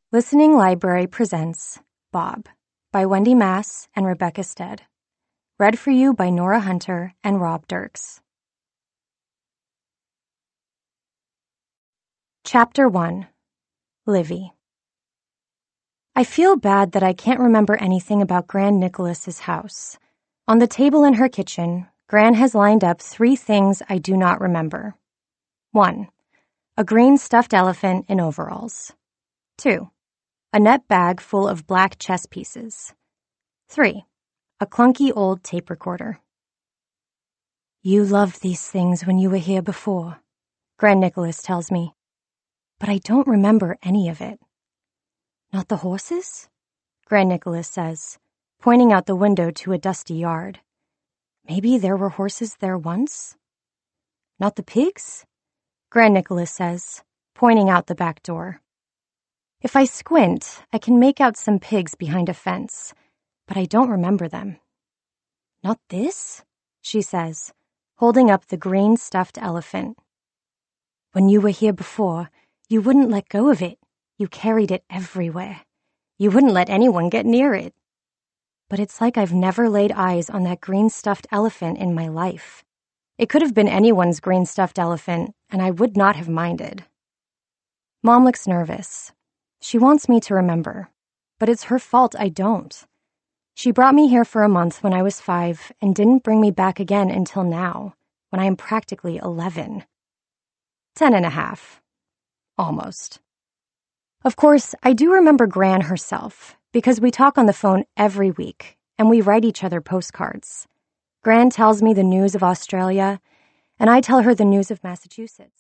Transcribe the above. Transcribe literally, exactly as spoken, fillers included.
Listening Library presents Bob by Wendy Mass and Rebecca Stead. Read for you by Nora Hunter and Rob Dirks. Chapter one. Livy. I feel bad that I can't remember anything about Gran Nicholas's house. On the table in her kitchen, Gran has lined up three things I do not remember. One. A green stuffed elephant in overalls. Two. A net bag full of black chess pieces. Three. A clunky old tape recorder. You loved these things when you were here before, Gran Nicholas tells me. But I don't remember any of it. Not the horses? Gran Nicholas says, pointing out the window to a dusty yard. Maybe there were horses there once? Not the pigs? Gran Nicholas says, pointing out the back door. If I squint, I can make out some pigs behind a fence, but I don't remember them. Not this? She says, holding up the green stuffed elephant. When you were here before, you wouldn't let go of it. You carried it everywhere. You wouldn't let anyone get near it. But it's like I've never laid eyes on that green stuffed elephant in my life. It could have been anyone's green stuffed elephant, and I would not have minded. Mom looks nervous. She wants me to remember, but it's her fault I don't. She brought me here for a month when I was five and didn't bring me back again until now, when I am practically eleven. Ten and a half. Almost. Of course, I do remember Gran herself, because we talk on the phone every week, and we write each other postcards. Gran tells me the news of Australia, and I tell her the news of Massachusetts.